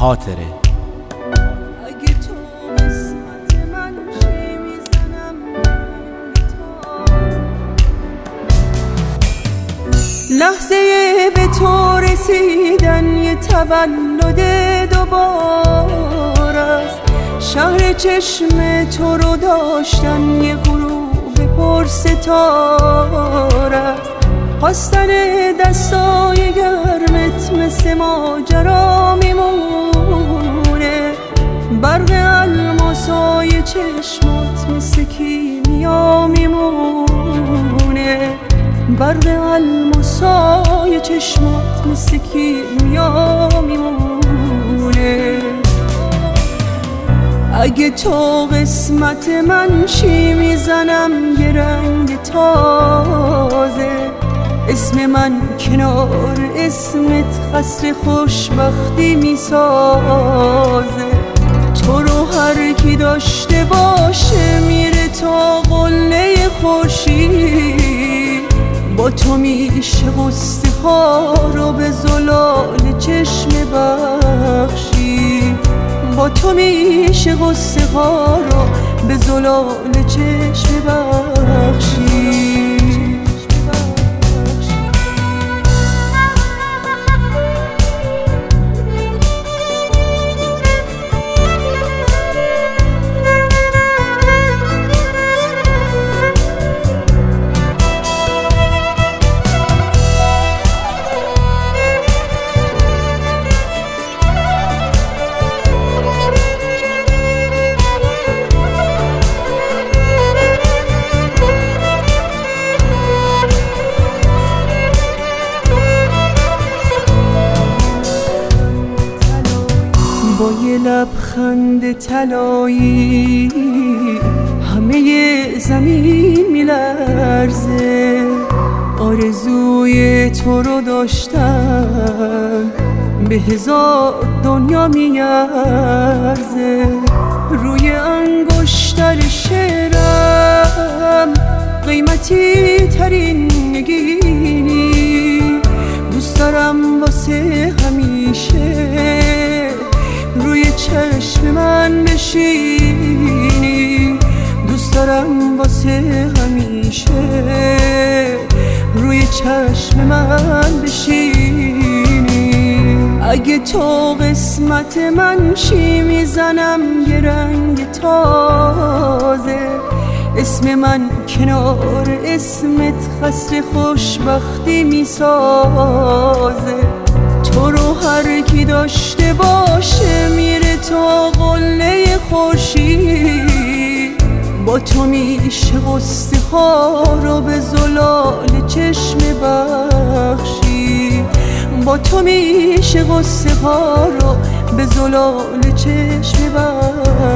خاطره. اگه تو قسمت من چی میزنم لحظه به تو رسیدن یه تولد دوباره است. شهر چشم تو رو داشتن یه غروب پرستاره است. خواستن دستای گرمت مثل ماجرا میمونه. برق الماسای چشمات مثل کیمیا میمونه. برق الماسای چشمات مثل کیمیا میمونه. اگه تو قسمت من چی میزنم یه رنگ تازه. اسم من کنار اسمت قصر خوشبختی میسازه. تو رو هر کی داشته باشه میره تا قله خورشید. با تو میشه غصه ها رو به زلال چشم بخشی. با تو میشه غصه ها رو به زلال چشم بخشی. با یه لبخند طلایی همه زمین میلرزه. آرزوی تو رو داشتم به هزار دنیا میارزه. روی انگشتر شعرم قیمتی ترین نگینی. دوست دارم واسه همیشه روی چشم من بشینی. دوست دارم واسه همیشه روی چشم من بشینی. اگه تو قسمت من چی میزنم یه رنگ تازه. اسم من کنار اسمت قصر خوشبختی میسازه. تو رو هر کی داشته باشه میره تا قله خورشید. با تو میشه غصه ها رو به زلال چشم بخشی. با تو میشه غصه ها رو به زلال چشم بخشی.